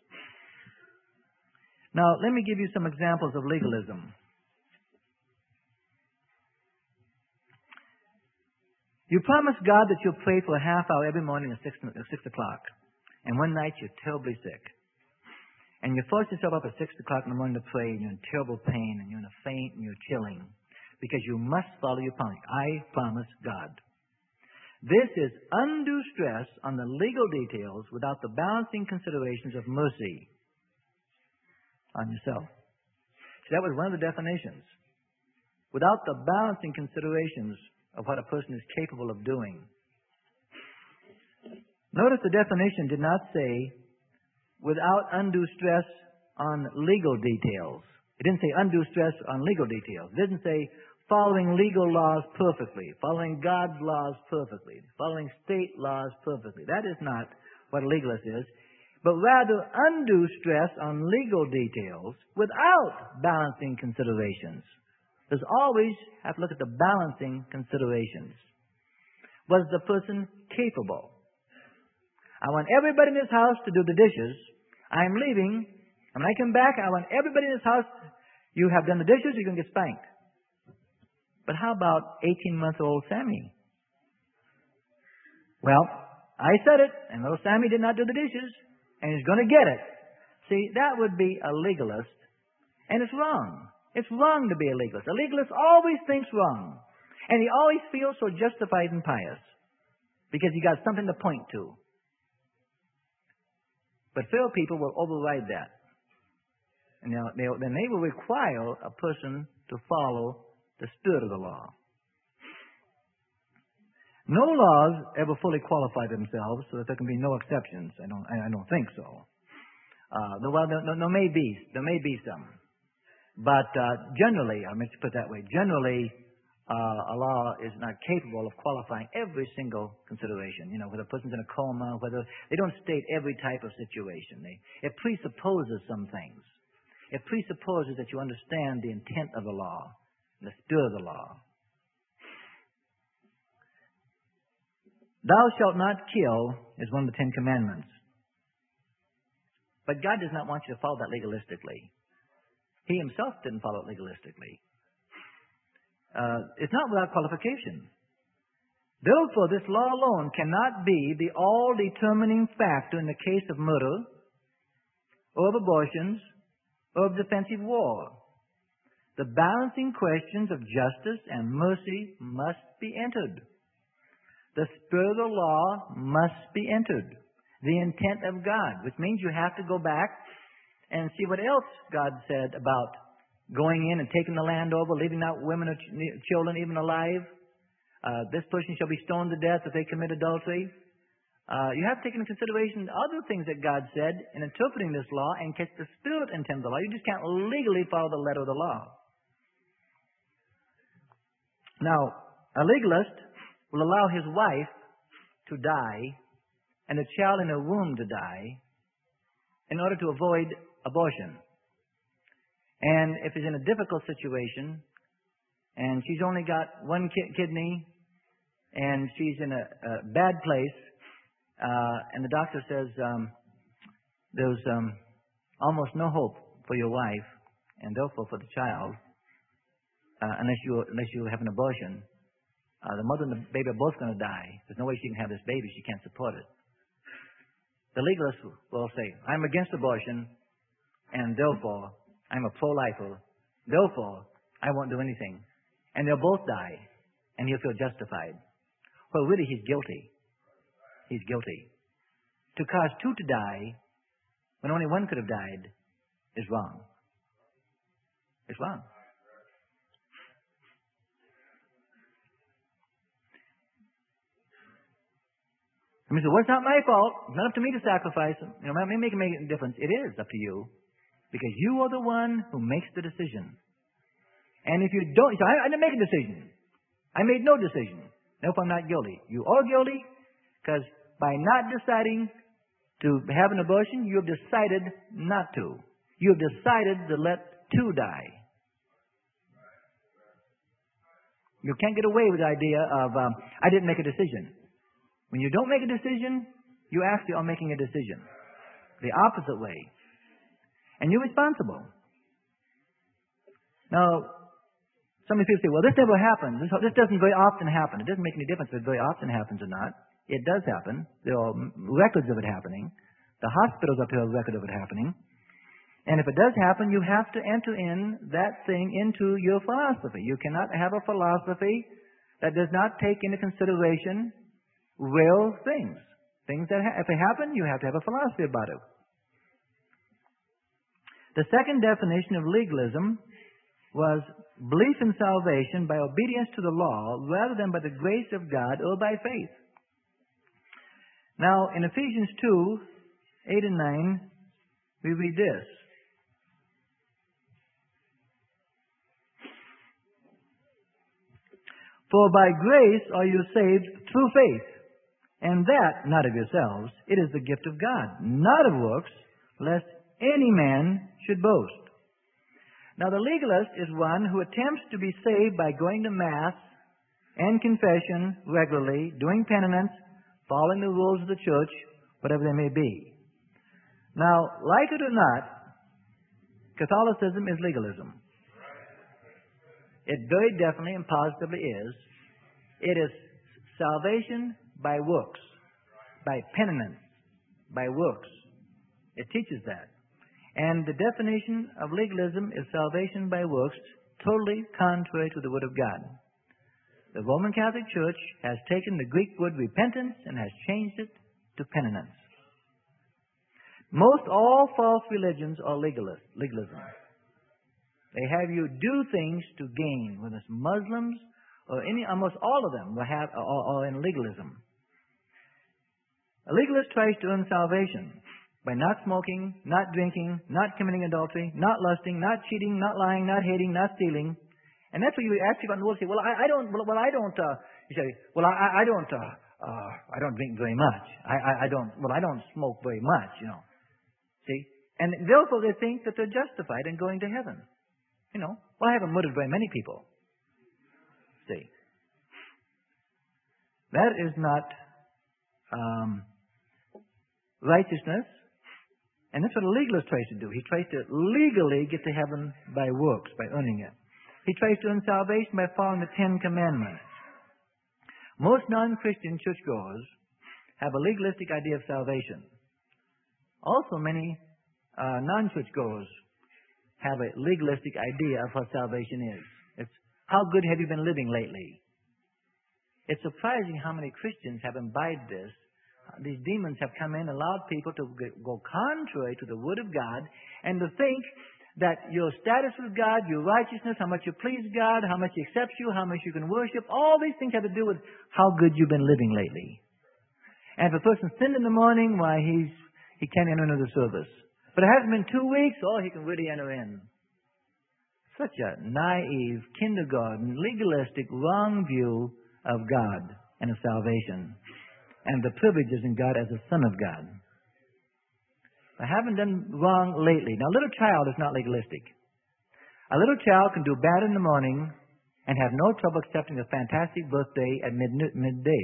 Now, let me give you some examples of legalism. You promise God that you'll pray for a half hour every morning at six, at six o'clock. And one night you're terribly sick. And you force yourself up at six o'clock in the morning to pray, and you're in terrible pain, and you're in a faint, and you're chilling. Because you must follow your promise. I promise God. This is undue stress on the legal details without the balancing considerations of mercy on yourself. See, that was one of the definitions. Without the balancing considerations of what a person is capable of doing. Notice the definition did not say without undue stress on legal details. It didn't say undue stress on legal details. It didn't say following legal laws perfectly, following God's laws perfectly, following state laws perfectly. That is not what a legalist is, but rather undue stress on legal details without balancing considerations. There's always have to look at the balancing considerations. Was the person capable? I want everybody in this house to do the dishes. I'm leaving. And when I come back, I want everybody in this house, you have done the dishes, you're going to get spanked. But how about eighteen-month-old Sammy? Well, I said it, and little Sammy did not do the dishes, and he's going to get it. See, that would be a legalist, and it's wrong. It's wrong to be a legalist. A legalist always thinks wrong, and he always feels so justified and pious because he got something to point to. But fair people will override that. And then they will require a person to follow the spirit of the law. No laws ever fully qualify themselves so that there can be no exceptions. I don't, I don't think so. Uh, well, there, there may be, there may be some. But uh, generally, I mean to put it that way, generally, uh, a law is not capable of qualifying every single consideration. You know, whether a person's in a coma, whether they don't state every type of situation. They, it presupposes some things. It presupposes that you understand the intent of the law, the spirit of the law. Thou shalt not kill is one of the Ten Commandments. But God does not want you to follow that legalistically. He himself didn't follow it legalistically. Uh, it's not without qualification. Therefore, this law alone cannot be the all-determining factor in the case of murder, or of abortions, or of defensive war. The balancing questions of justice and mercy must be entered. The spirit of the law must be entered. The intent of God, which means you have to go back and see what else God said about going in and taking the land over, leaving out women or ch- children even alive. Uh, this person shall be stoned to death if they commit adultery. Uh, you have to take into consideration other things that God said in interpreting this law and catch the spirit intent of the law. You just can't legally follow the letter of the law. Now, a legalist will allow his wife to die and the child in her womb to die in order to avoid abortion. And if he's in a difficult situation and she's only got one ki- kidney and she's in a, a bad place, uh, and the doctor says um, there's um, almost no hope for your wife and therefore for the child, uh, unless you unless you have an abortion. Uh, the mother and the baby are both going to die. There's no way she can have this baby. She can't support it. The legalist will say, I'm against abortion, and therefore, I'm a pro-lifer. Therefore, I won't do anything. And they'll both die, and he'll feel justified. Well, really, he's guilty. He's guilty. To cause two to die, when only one could have died, is wrong. It's wrong. I mean, so well, it's not my fault. It's not up to me to sacrifice them. You know, it may make, make a difference. It is up to you. Because you are the one who makes the decision. And if you don't, so I, I didn't make a decision. I made no decision. Therefore, I'm not guilty. You are guilty because by not deciding to have an abortion, you have decided not to. You have decided to let two die. You can't get away with the idea of, um, I didn't make a decision. When you don't make a decision, you actually are making a decision. The opposite way. And you're responsible. Now, Some people say, well, this never happens. This, this doesn't very often happen. It doesn't make any difference if it very often happens or not. It does happen. There are records of it happening. The hospitals up here have a record of it happening. And if it does happen, you have to enter in that thing into your philosophy. You cannot have a philosophy that does not take into consideration real things. Things that, ha- if they happen, you have to have a philosophy about it. The second definition of legalism was belief in salvation by obedience to the law rather than by the grace of God or by faith. Now, in Ephesians two, eight and nine, we read this. For by grace are you saved through faith, and that not of yourselves, it is the gift of God, not of works, lest any man should boast. Now the legalist is one who attempts to be saved by going to Mass and confession regularly, doing penance, following the rules of the church, whatever they may be. Now, like it or not, Catholicism is legalism. It very definitely and positively is. It is salvation by works, by penance, by works. It teaches that. And the definition of legalism is salvation by works, totally contrary to the Word of God. The Roman Catholic Church has taken the Greek word repentance and has changed it to penitence. Most all false religions are legalist, legalism. They have you do things to gain, whether it's Muslims or any, almost all of them will have, are, are in legalism. A legalist tries to earn salvation by not smoking, not drinking, not committing adultery, not lusting, not cheating, not lying, not hating, not stealing. And that's what you actually got in the world say, well, I, I don't, well, well I don't, uh, you say, well, I, I don't, uh, uh, I don't drink very much. I, I, I don't, well, I don't smoke very much, you know. See? And therefore they think that they're justified in going to heaven. You know, well, I haven't murdered very many people. See? That is not um, righteousness. And that's what a legalist tries to do. He tries to legally get to heaven by works, by earning it. He tries to earn salvation by following the Ten Commandments. Most non-Christian churchgoers have a legalistic idea of salvation. Also, many uh, non-churchgoers have a legalistic idea of what salvation is. It's, how good have you been living lately? It's surprising how many Christians have imbibed this. These demons have come in and allowed people to go contrary to the Word of God and to think that your status with God, your righteousness, how much you please God, how much He accepts you, how much you can worship, all these things have to do with how good you've been living lately. And if a person sinned in the morning, why, he's he can't enter into the service. But it hasn't been two weeks, oh, he can really enter in. Such a naive, kindergarten, legalistic, wrong view of God and of salvation and the privileges in God as a son of God. I haven't done wrong lately. Now, a little child is not legalistic. A little child can do bad in the morning and have no trouble accepting a fantastic birthday at mid midday.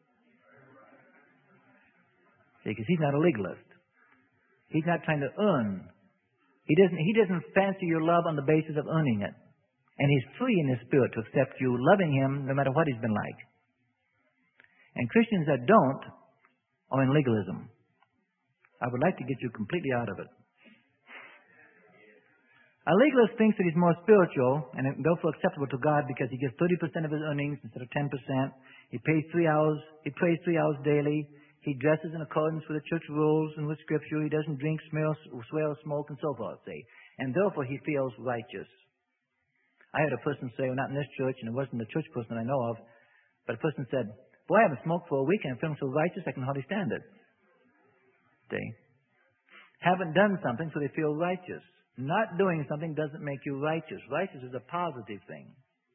See, because he's not a legalist. He's not trying to earn. He doesn't, he doesn't fancy your love on the basis of earning it. And he's free in his spirit to accept you, loving him no matter what he's been like. And Christians that don't are in legalism. I would like to get you completely out of it. A legalist thinks that he's more spiritual and therefore acceptable to God because he gives thirty percent of his earnings instead of ten percent. He pays three hours, he prays three hours daily. He dresses in accordance with the church rules and with Scripture. He doesn't drink, smell, swear, smoke, and so forth, see. And therefore he feels righteous. I had a person say, well, not in this church, and it wasn't the church person I know of, but a person said, boy, I haven't smoked for a week and I'm feeling so righteous I can hardly stand it. See? Haven't done something so they feel righteous. Not doing something doesn't make you righteous. Righteous is a positive thing.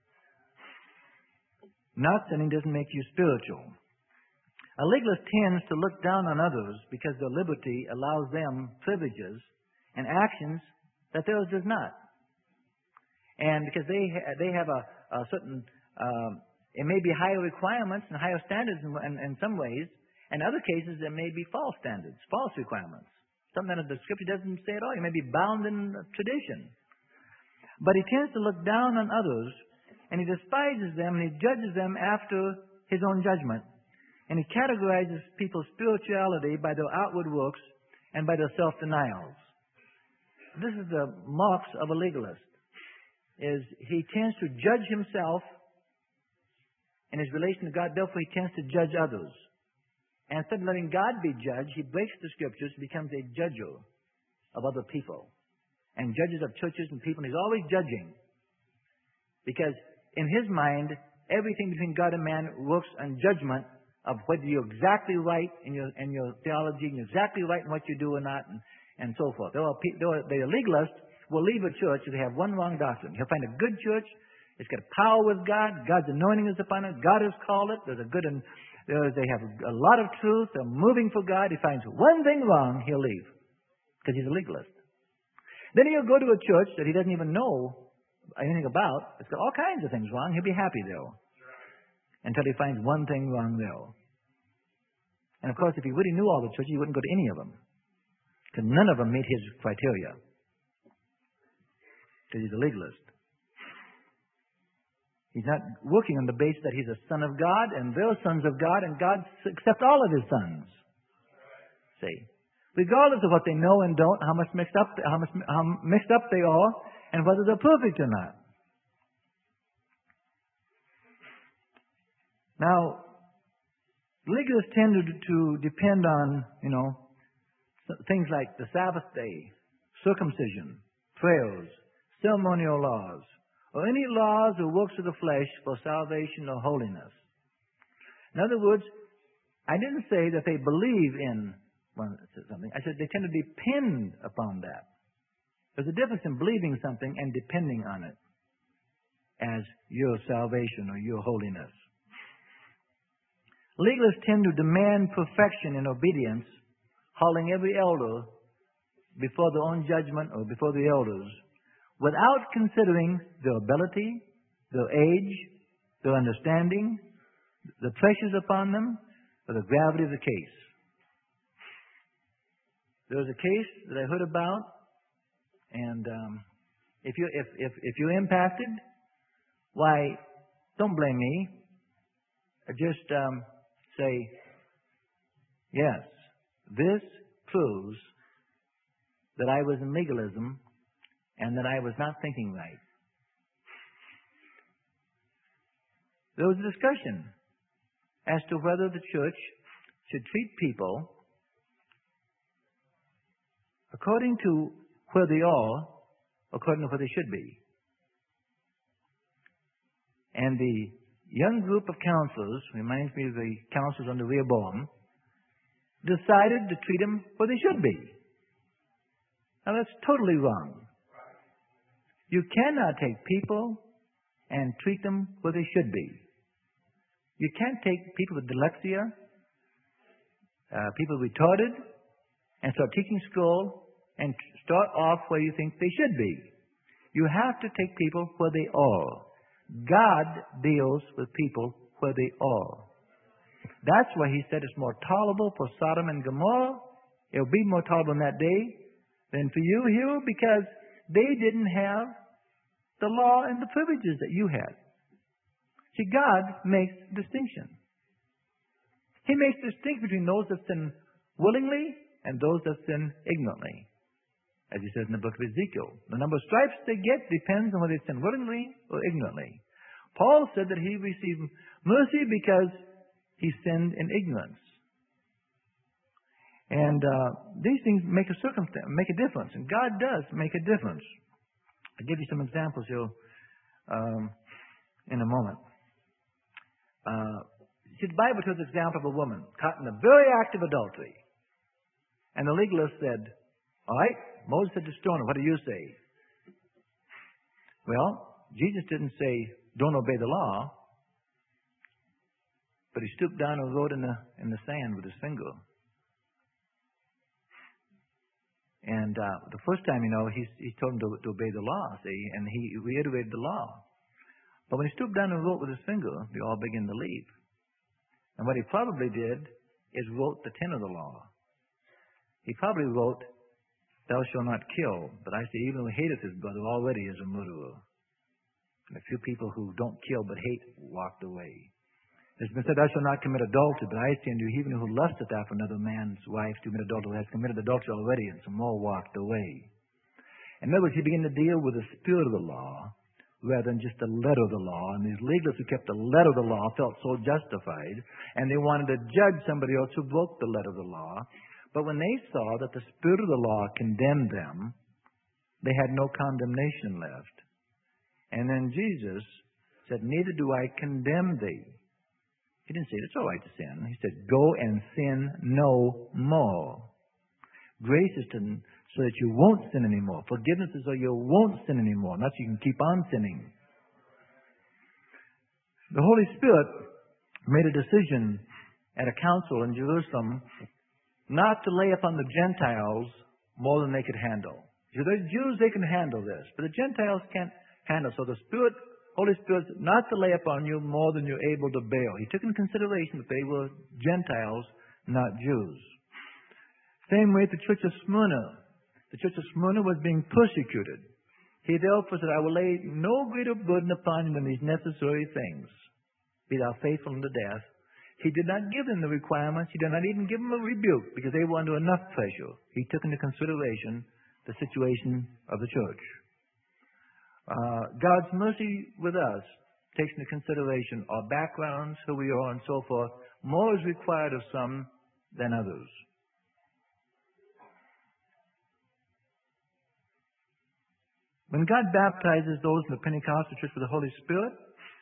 Not sinning doesn't make you spiritual. A legalist tends to look down on others because their liberty allows them privileges and actions that theirs does not. And because they ha- they have a, a certain, um, it may be higher requirements and higher standards in, in, in some ways. In other cases, there may be false standards, false requirements. Something that the Scripture doesn't say at all. You may be bound in tradition. But he tends to look down on others and he despises them, and he judges them after his own judgment. And he categorizes people's spirituality by their outward works and by their self-denials. This is the marks of a legalist, is he tends to judge himself in his relation to God, therefore he tends to judge others. And instead of letting God be judged, he breaks the Scriptures, becomes a judger of other people, and judges of churches and people, and he's always judging. Because in his mind, everything between God and man works on judgment of whether you're exactly right in your in your theology, and you're exactly right in what you do or not, and, and so forth. There are, there are, the legalist will leave a church if they have one wrong doctrine. He'll find a good church. It's got power with God. God's anointing is upon it. God has called it. There's a good, and there, they have a lot of truth. They're moving for God. He finds one thing wrong, he'll leave because he's a legalist. Then he'll go to a church that he doesn't even know anything about. It's got all kinds of things wrong. He'll be happy there until he finds one thing wrong there. And of course, if he really knew all the churches, he wouldn't go to any of them, because none of them meet his criteria, because he's a legalist. He's not working on the basis that he's a son of God and they're sons of God and God accepts all of his sons. See, regardless of what they know and don't, how much mixed up, how much how mixed up they are, and whether they're perfect or not. Now, legalists tend to, to depend on, you know, things like the Sabbath day, circumcision, prayers, ceremonial laws, or any laws or works of the flesh for salvation or holiness. In other words, I didn't say that they believe in something. I said they tend to depend upon that. There's a difference in believing something and depending on it as your salvation or your holiness. Legalists tend to demand perfection in obedience, hauling every elder before their own judgment or before the elders, without considering their ability, their age, their understanding, the pressures upon them, or the gravity of the case. There was a case that I heard about, and um, if you if if if you're impacted, why don't blame me. Just um, say, yes, this proves that I was in legalism and that I was not thinking right. There was a discussion as to whether the church should treat people according to where they are, according to where they should be. And the young group of counselors, reminds me of the counselors under Rehoboam, decided to treat them where they should be. Now that's totally wrong. You cannot take people and treat them where they should be. You can't take people with dyslexia, uh, people retarded, and start teaching school and start off where you think they should be. You have to take people where they are. God deals with people where they are. That's why he said it's more tolerable for Sodom and Gomorrah. It'll be more tolerable in that day than for you here, because they didn't have the law and the privileges that you had. See, God makes distinction. He makes distinction between those that sin willingly and those that sin ignorantly. As he says in the book of Ezekiel, the number of stripes they get depends on whether they sin willingly or ignorantly. Paul said that he received mercy because he sinned in ignorance. And uh, these things make a circumstance, make a difference, and God does make a difference. I'll give you some examples here um, in a moment. Uh, see, the Bible tells the example of a woman caught in the very act of adultery. And the legalist said, all right, Moses said to stone her. What do you say? Well, Jesus didn't say, don't obey the law. But he stooped down and wrote in the, in the sand with his finger. And uh, the first time, you know, he, he told him to, to obey the law, see, and he reiterated the law. But when he stooped down and wrote with his finger, they all began to leave. And what he probably did is wrote the ten of the law. He probably wrote, thou shalt not kill, but I say, even who hateth his brother already is a murderer. And a few people who don't kill but hate walked away. It's been said, thou shalt not commit adultery, but I say unto you, he who lusteth after another man's wife to commit adultery has committed adultery already, and some more walked away. In other words, he began to deal with the spirit of the law rather than just the letter of the law. And these legalists who kept the letter of the law felt so justified, and they wanted to judge somebody else who broke the letter of the law. But when they saw that the spirit of the law condemned them, they had no condemnation left. And then Jesus said, neither do I condemn thee. He didn't say it's all right to sin. He said, go and sin no more. Grace is to, so that you won't sin anymore. Forgiveness is so you won't sin anymore, not so you can keep on sinning. The Holy Spirit made a decision at a council in Jerusalem not to lay upon the Gentiles more than they could handle. So the Jews, they can handle this, but the Gentiles can't handle. So the Spirit, Holy Spirit, not to lay upon you more than you're able to bear. He took into consideration that they were Gentiles, not Jews. Same way at the Church of Smyrna. The Church of Smyrna was being persecuted. He therefore said, I will lay no greater burden upon you than these necessary things. Be thou faithful unto death. He did not give them the requirements. He did not even give them a rebuke because they were under enough pressure. He took into consideration the situation of the church. Uh, God's mercy with us takes into consideration our backgrounds, who we are, and so forth. More is required of some than others. When God baptizes those in the Pentecostal church with the Holy Spirit,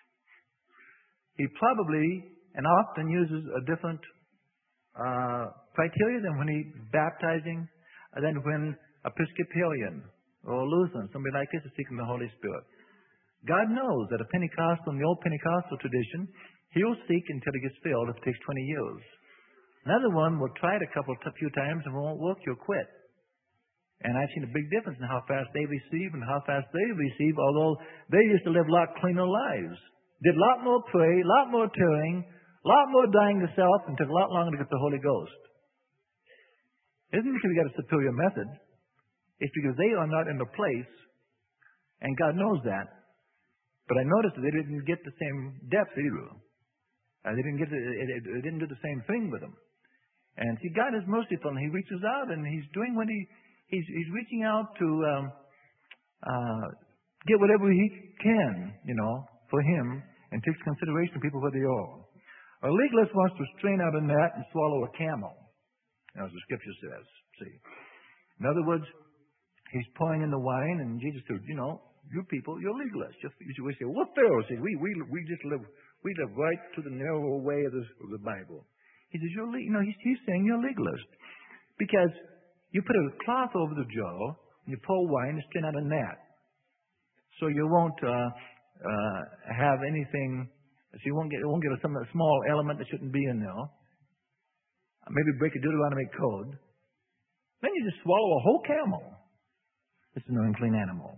He probably and often uses a different uh, criteria than when He's baptizing, than when Episcopalian or Lutheran, somebody like this, is seeking the Holy Spirit. God knows that a Pentecostal, in the old Pentecostal tradition, He'll seek until He gets filled. If it takes twenty years. Another one will try it a couple, a few times, and won't work. You'll quit. And I've seen a big difference in how fast they receive and how fast they receive, although they used to live a lot cleaner lives. Did a lot more pray, a lot more tearing, a lot more dying to self, and took a lot longer to get the Holy Ghost. It isn't because we got a superior method. It's because they are not in the place, and God knows that. But I noticed that they didn't get the same depth either. Uh, they didn't get the, it, it, it didn't do the same thing with them. And see, God is merciful, and He reaches out, and He's doing what He He's, he's reaching out to um, uh, get whatever He can, you know, for Him, and takes consideration of people where they are. A legalist wants to strain out a gnat and swallow a camel, as the Scripture says. See, in other words, He's pouring in the wine, and Jesus said, you know, you people, you're legalists. Just, you should say, what Pharisees? We we we just live we live right to the narrow way of, this, of the Bible. He says, you're le-, you know, he's, he's saying you're a legalist because you put a cloth over the jar, and you pour wine and strain out a gnat. So you won't uh, uh, have anything, so you won't get, you won't get a, some a small element that shouldn't be in there. Maybe break a Deuteronomic code. Then you just swallow a whole camel. It's an unclean animal.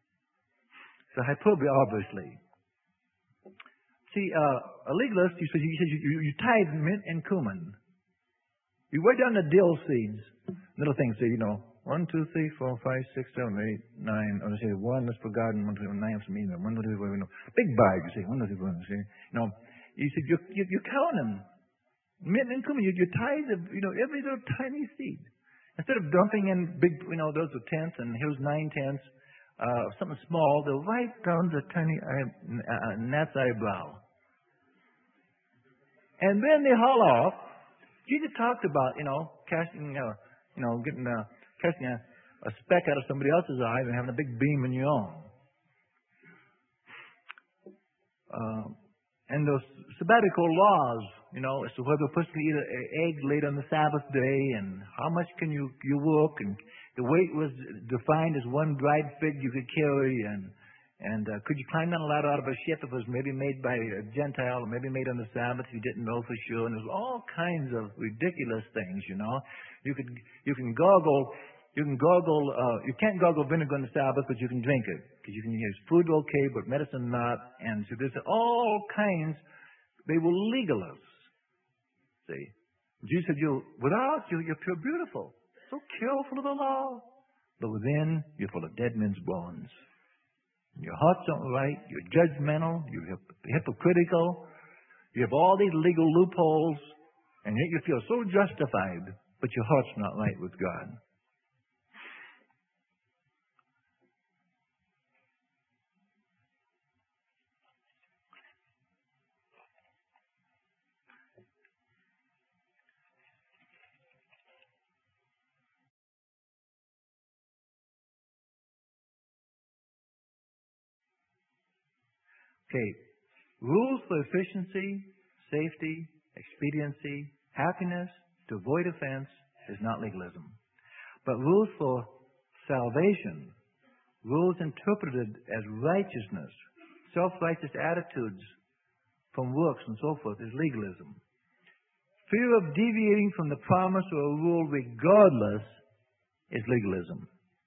So hyperbole, obviously. See, uh, a legalist, you said you, you, you, you tithe mint and cumin. You weigh down the dill seeds. Little things say, you know, one, two, three, four, five, six, seven, eight, nine. Or say one is for garden, one, two, nine for me. One, two, three, four, you know. Big bag, you say, one, two, three, four, you know. You said, you, you, you count them. Mint and cumin, you, you tithe, you know, every little tiny seed. Instead of dumping in big, you know, those are tenths, and here's nine tenths, uh, something small, they'll right down the tiny eye, uh, gnat's eyebrow. And then they haul off. Jesus talked about, you know, casting, uh, you know, getting, uh, casting a, a speck out of somebody else's eye and having a big beam in your own. Uh, and those sabbatical laws, you know, as to whether a person can eat an egg laid on the Sabbath day and how much can you, you work, and the weight was defined as one dried fig you could carry, and and uh, could you climb down a ladder out of a ship if it was maybe made by a Gentile or maybe made on the Sabbath if you didn't know for sure, and there's all kinds of ridiculous things, you know. You could you can gargle you can gargle uh, you can't gargle vinegar on the Sabbath, but you can drink it because you can use food okay, but medicine not, and so there's all kinds. They were legalists. See, Jesus said, "You without you, you're pure beautiful, so careful of the law, but within you're full of dead men's bones." Your heart's not right. You're judgmental. You're hip- hypocritical. You have all these legal loopholes, and yet you feel so justified, but your heart's not right with God. Okay, rules for efficiency, safety, expediency, happiness, to avoid offense is not legalism. But rules for salvation, rules interpreted as righteousness, self-righteous attitudes from works and so forth is legalism. Fear of deviating from the promise or a rule regardless is legalism.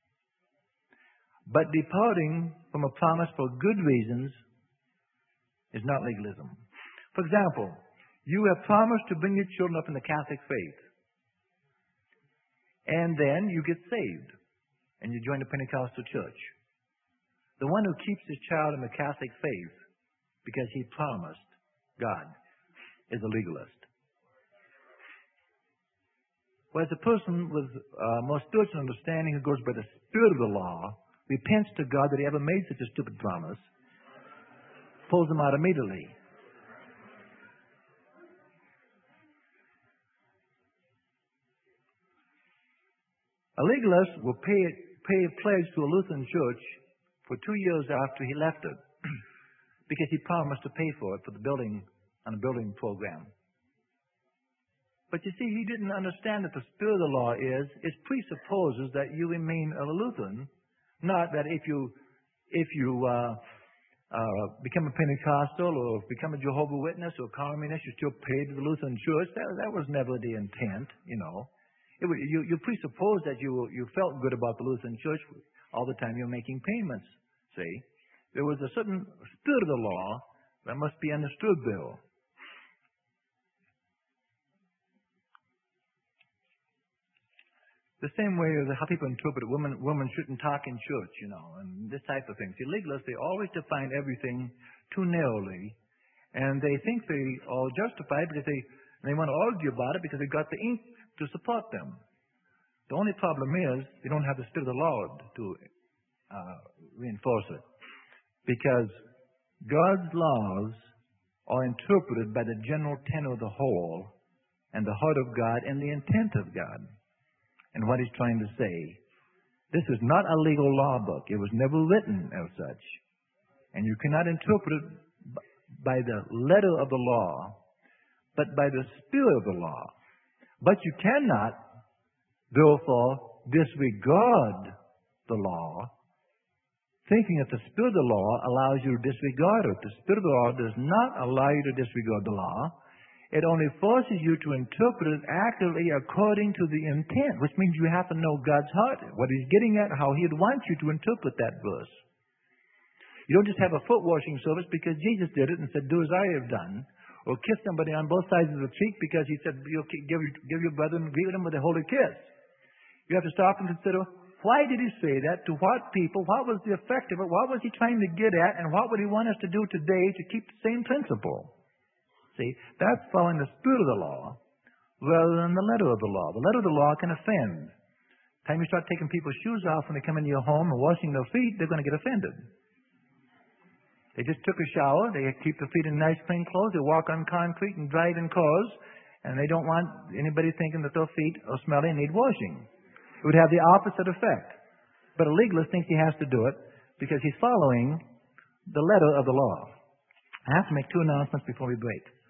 But departing from a promise for good reasons is not legalism. For example, you have promised to bring your children up in the Catholic faith. And then you get saved. And you join the Pentecostal church. The one who keeps his child in the Catholic faith because he promised God is a legalist. Whereas a person with uh, more spiritual understanding who goes by the spirit of the law, repents to God that he ever made such a stupid promise, pulls them out immediately. A legalist will pay, pay a pledge to a Lutheran church for two years after he left it because he promised to pay for it for the building on a building program. But you see, he didn't understand that the spirit of the law is, it presupposes that you remain a Lutheran, not that if you, if you, uh, Uh, become a Pentecostal or become a Jehovah's Witness or communist, you still pay to the Lutheran Church. That, that was never the intent, you know. It, you, you presuppose that you, you felt good about the Lutheran Church all the time you're making payments, see. There was a certain spirit of the law that must be understood, Bill. The same way as how people interpret women, women shouldn't talk in church, you know, and this type of thing. See, legalists, they always define everything too narrowly, and they think they all justify it because they, they want to argue about it because they've got the ink to support them. The only problem is they don't have the spirit of the Lord to uh, reinforce it. Because God's laws are interpreted by the general tenor of the whole and the heart of God and the intent of God. And what he's trying to say, this is not a legal law book. It was never written as such. And you cannot interpret it by the letter of the law, but by the spirit of the law. But you cannot, therefore, disregard the law, thinking that the spirit of the law allows you to disregard it. The spirit of the law does not allow you to disregard the law. It only forces you to interpret it accurately according to the intent, which means you have to know God's heart, what he's getting at, how he'd want you to interpret that verse. You don't just have a foot washing service because Jesus did it and said, do as I have done, or kiss somebody on both sides of the cheek because he said, give, give your brother and greet him with a holy kiss. You have to stop and consider, why did he say that? To what people? What was the effect of it? What was he trying to get at? And what would he want us to do today to keep the same principle? See, that's following the spirit of the law rather than the letter of the law. The letter of the law can offend. The time you start taking people's shoes off when they come into your home and washing their feet, they're going to get offended. They just took a shower. They keep their feet in nice, clean clothes. They walk on concrete and drive in cars. And they don't want anybody thinking that their feet are smelly and need washing. It would have the opposite effect. But a legalist thinks he has to do it because he's following the letter of the law. I have to make two announcements before we break.